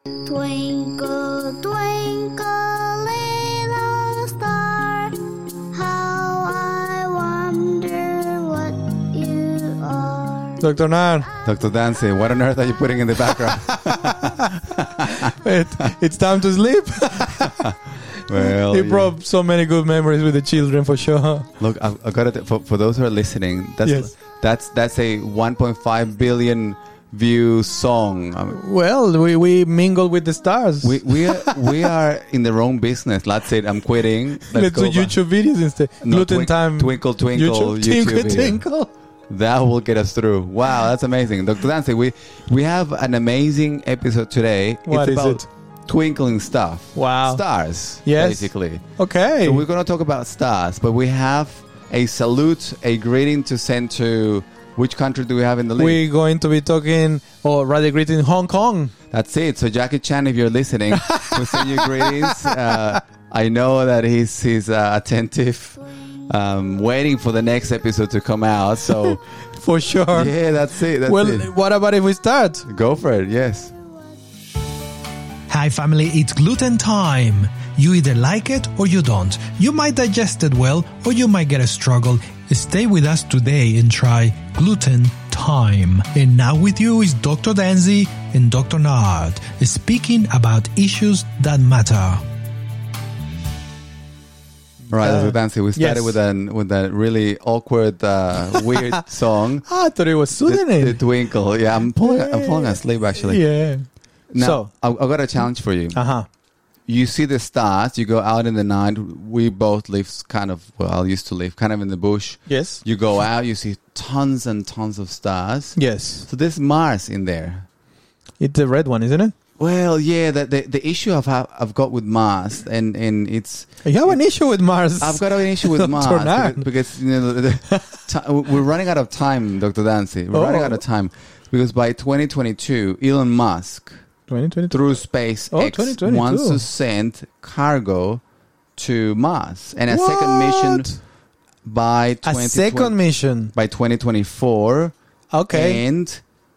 Twinkle, twinkle, little star, how I wonder what you are. Dr. Nard, Dr. Dancy, what on earth are you putting in the background? it's time to sleep. Well, He brought so many good memories with the children for sure. Look, I've got to for those who are listening. Yes. That's a 1.5 billion view song. I mean, Well, we mingle with the stars. we are in the wrong business. That's it. I'm quitting. Let's do go back. YouTube videos instead. No, Gluten time. Twinkle, twinkle, YouTube Twinkle, video. twinkle. That will get us through. Wow, that's amazing, Dr. Dancy. We have an amazing episode today. What it's is about it? twinkling stuff. Wow. Stars. Yes. Basically. Okay. So we're going to talk about stars, but we have a salute, a greeting to send to which country do we have in the league? We're going to be talking, or rather greeting Hong Kong. That's it. So Jackie Chan, if you're listening, we send you greetings. I know that he's attentive, waiting for the next episode to come out. So For sure. yeah, that's it. That's Well, it. what about if we start? Go for it. Yes. Hi family, it's gluten time. You either like it or you don't. You might digest it well or you might get a struggle. Stay with us today and try gluten time. And now with you is Dr. Danzy and Dr. Nard speaking about issues that matter. All right, Dr. Dancy, we started yes. with a really awkward, weird song. I thought it was The soothing. Twinkle. Yeah, I'm falling asleep actually. Yeah. Now, So, I've got a challenge for you. uh-huh. You see the stars, you go out in the night. We both live I used to live kind of in the bush. Yes. You go out, you see tons and tons of stars. Yes. So there's Mars in there. It's the red one, isn't it? Well, yeah, the issue I've got with Mars, and it's... You have an issue with Mars. I've got an issue with Mars Nard. because you know, we're running out of time, Dr. Dancy. We're running out of time because by 2022, Elon Musk... 2022. through SpaceX 2022. wants to send cargo to Mars and a What? second mission by A second mission. by 2024. Okay. And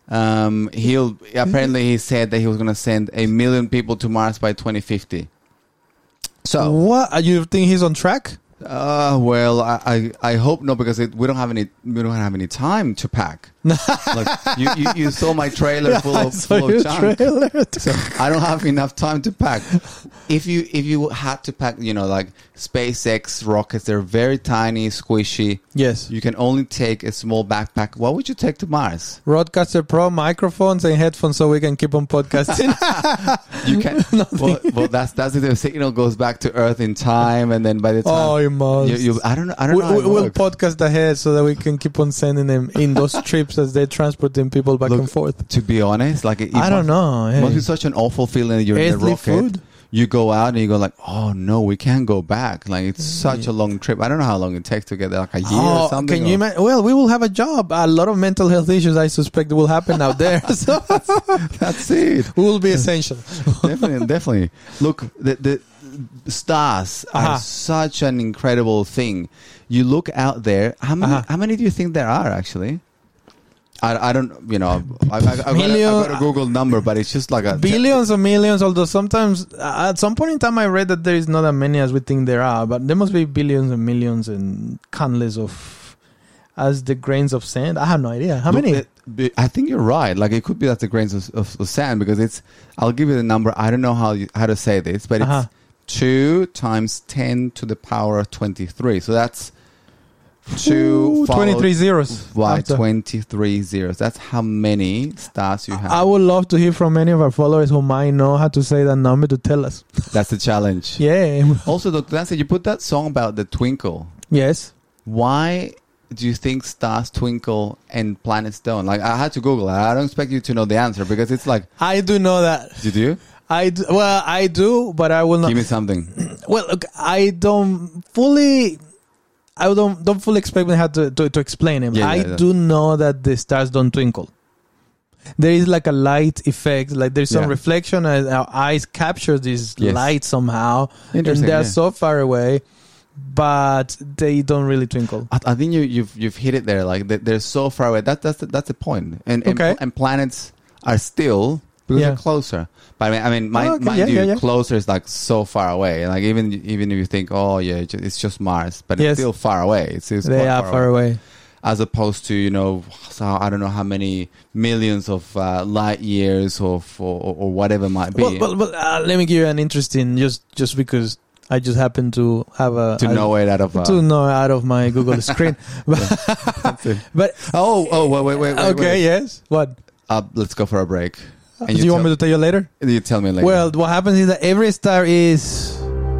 he said that he was going to send 1 million people to Mars by 2050. So What? You think he's on track? well, I hope not, because we don't have any time to pack. Like you saw my trailer full of junk. trailer. So I don't have enough time to pack. If you had to pack, you know, like SpaceX rockets, they're very tiny, squishy. Yes. You can only take a small backpack. What would you take to Mars? Roadcaster Pro microphones and headphones so we can keep on podcasting. You can. well, that's it. The signal goes back to Earth in time, and then by the time Oh, you must. I don't know. How it We'll works. podcast ahead so that we can keep on sending them in those trips as they're transporting people back Look, and forth. To be honest, like I don't know. It must be such an awful feeling that you're in the Earthly rocket. food? You go out and you go like, oh no, we can't go back. Like it's such a long trip. I don't know how long it takes to get there, like a year or something. Can you imagine? Well, we will have a job. A lot of mental health issues, I suspect, will happen out there. So That's it. we will be essential. Definitely. Look, the stars Uh-huh. are such an incredible thing. You look out there. How many do you think there are actually? I don't, you know, I got a Google number, but it's just like a Billions or millions, although sometimes, at some point in time, I read that there is not as many as we think there are, but there must be billions and millions and countless of, as the grains of sand. I have no idea. How many? I think you're right. Like it could be that the grains of sand, because it's. I'll give you the number. I don't know how to say this, but it's 2 times 10 to the power of 23. So that's 23 zeros. Why after. 23 zeros? That's how many stars you have. I would love to hear from many of our followers who might know how to say that number to tell us. That's the challenge. Yeah. Also, Dr. Dancy, you put that song about the twinkle. Yes. Why do you think stars twinkle and planets don't? Like, I had to Google it. I don't expect you to know the answer, because it's like... I do know that. Did you? I do, but I will not. Give me something. Well, look, I don't fully expect me how to explain it. Yeah, I do know that the stars don't twinkle. There is like a light effect, like there's some reflection, and our eyes capture this light somehow, and they're so far away, but they don't really twinkle. I think you've hit it there. Like they're so far away. That's the point. And planets are still because they're closer. But I mean, mind you, closer is like so far away. Like even if you think, oh yeah, it's just Mars, but it's still far away. It's they are far away. As opposed to, you know, I don't know how many millions of light years or whatever it might be. Well, let me give you an interesting, just because I just happen to have know it out of my Google screen. But wait. Okay, yes. What? Let's go for a break. Do you want me to tell you later? You tell me later. Well, what happens is that every star is...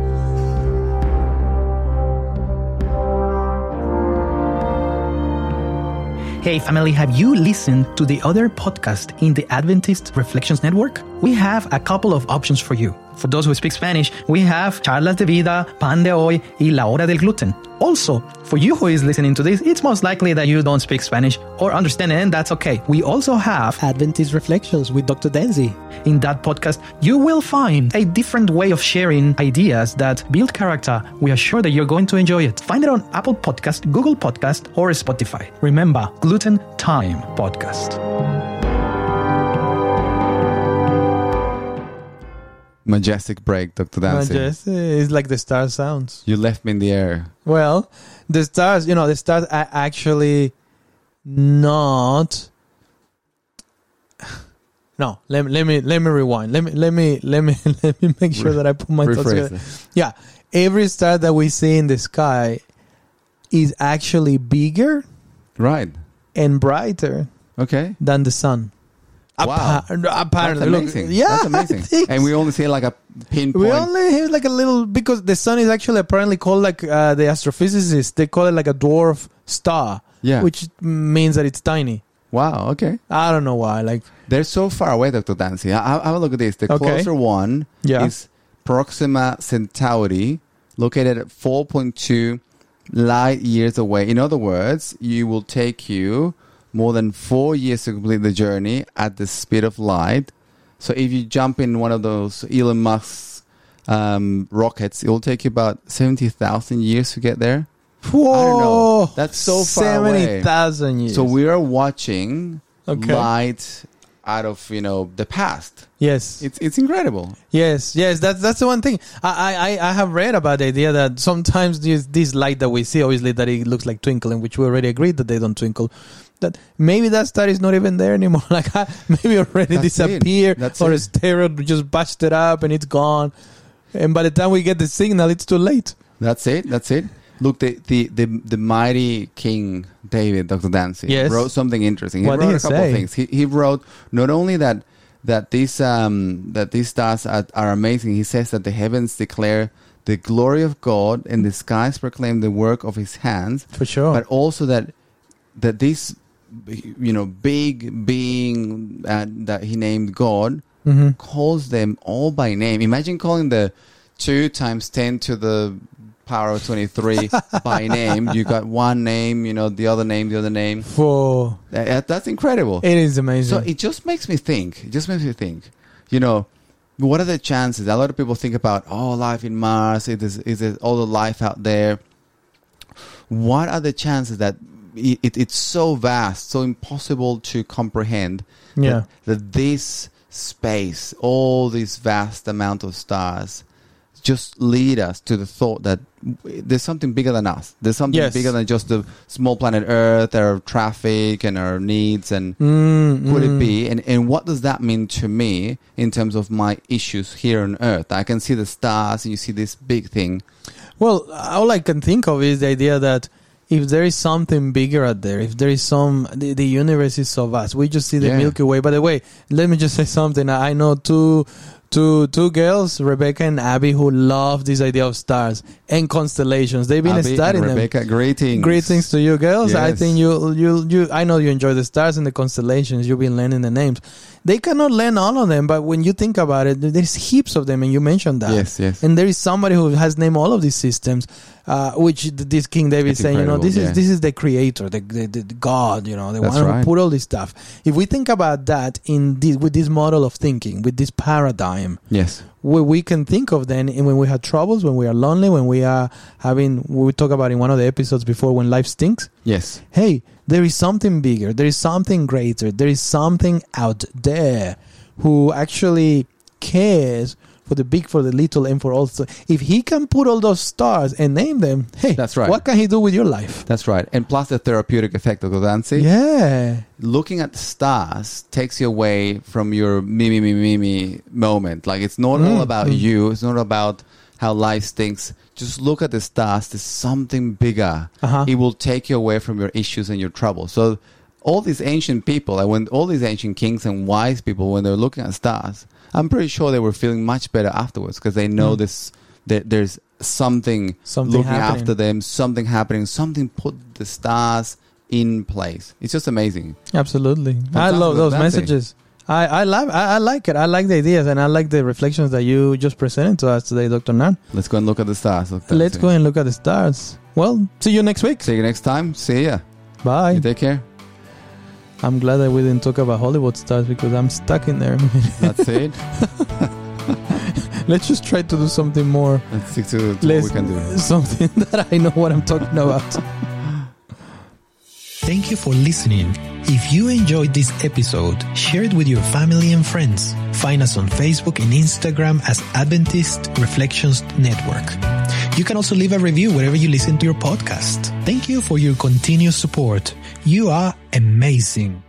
Hey family, have you listened to the other podcast in the Adventist Reflections Network? We have a couple of options for you. For those who speak Spanish, we have Charlas de Vida, Pan de Hoy, y La Hora del Gluten. Also, for you who is listening to this, it's most likely that you don't speak Spanish or understand it, and that's okay. We also have Adventist Reflections with Dr. Danzy. In that podcast, you will find a different way of sharing ideas that build character. We are sure that you're going to enjoy it. Find it on Apple Podcast, Google Podcast, or Spotify. Remember, Gluten Time Podcast. Majestic break, Dr. Dancy. Majestic. It's like the star sounds. You left me in the air. Well, the stars are actually not. No, let me rewind. Let me make sure that I put my thoughts together. Yeah, every star that we see in the sky is actually bigger, right, and brighter, than the sun. Wow. Apparently. That's amazing. Look, that's amazing. And we only see like a pinpoint. We only have like a little, because the sun is actually apparently called, like the astrophysicists, they call it like a dwarf star. Yeah. Which means that it's tiny. Wow, okay. I don't know why. Like, they're so far away, Dr. Dancy. Have a look at this. The closer one is Proxima Centauri, located at 4.2 light years away. In other words, it will take you more than 4 years to complete the journey at the speed of light. So if you jump in one of those Elon Musk's rockets, it will take you about 70,000 years to get there. Whoa! I don't know. That's so far away. 70,000 years. So we are watching light out of, the past. Yes. It's incredible. Yes. That's the one thing. I have read about the idea that sometimes this light that we see, obviously that it looks like twinkling, which we already agreed that they don't twinkle. That maybe that star is not even there anymore. Like maybe already disappeared, or a asteroid just busted up and it's gone. And by the time we get the signal, it's too late. That's it. Look, the mighty King David, Dr. Dancy, wrote something interesting. He wrote a couple of things. He wrote not only that these stars are amazing. He says that the heavens declare the glory of God and the skies proclaim the work of His hands. For sure. But also that this big being that He named God calls them all by name. Imagine calling the 2 times 10 to the power of 23 by name. You got one name, the other name. Whoa. That's incredible. It is amazing. So it just makes me think. What are the chances? A lot of people think about, life in Mars. Is there all the life out there? What are the chances that it's so vast, so impossible to comprehend that this space, all this vast amount of stars, just lead us to the thought that there's something bigger than us. There's something bigger than just the small planet Earth, our traffic and our needs. And could it be? And what does that mean to me in terms of my issues here on Earth? I can see the stars and you see this big thing. Well, all I can think of is the idea that if there is something bigger out there, if there is the universe is so vast. We just see the Milky Way. By the way, let me just say something. I know two girls, Rebecca and Abby, who love this idea of stars and constellations. They've been studying them. Rebecca, greetings to you girls. Yes. I think you I know you enjoy the stars and the constellations. You've been learning the names. They cannot learn all of them, but when you think about it, there's heaps of them, and you mentioned that. Yes. And there is somebody who has named all of these systems, which this King David is saying, this is the creator, the God, the one who put all this stuff. If we think about that with this model of thinking, with this paradigm, we can think of then when we have troubles, when we are lonely, when we are we talk about in one of the episodes before, when life stinks. Yes. Hey, there is something bigger. There is something greater. There is something out there who actually cares for the big, for the little, and for all. If he can put all those stars and name them, hey, that's right. What can he do with your life? That's right. And plus the therapeutic effect of Dancy. Yeah. Looking at the stars takes you away from your me moment. Like, it's not all about you. It's not about how life stinks. Just look at the stars. There's something bigger. It will take you away from your issues and your troubles. So all these ancient people, all these ancient kings and wise people, when they're looking at stars, I'm pretty sure they were feeling much better afterwards because they know there's something looking happening after them, something happening, something put the stars in place. It's just amazing. Absolutely. Fantastic. I love those messages. I like it. I like the ideas and I like the reflections that you just presented to us today, Dr. Nan. Let's go and look at the stars. Let's go and look at the stars. Well, see you next week. See you next time. See ya. Bye. You take care. I'm glad that we didn't talk about Hollywood stars because I'm stuck in there. That's it. Let's just try to do something more. Let's stick to what we can do. Something that I know what I'm talking about. Thank you for listening. If you enjoyed this episode, share it with your family and friends. Find us on Facebook and Instagram as Adventist Reflections Network. You can also leave a review wherever you listen to your podcast. Thank you for your continued support. You are amazing.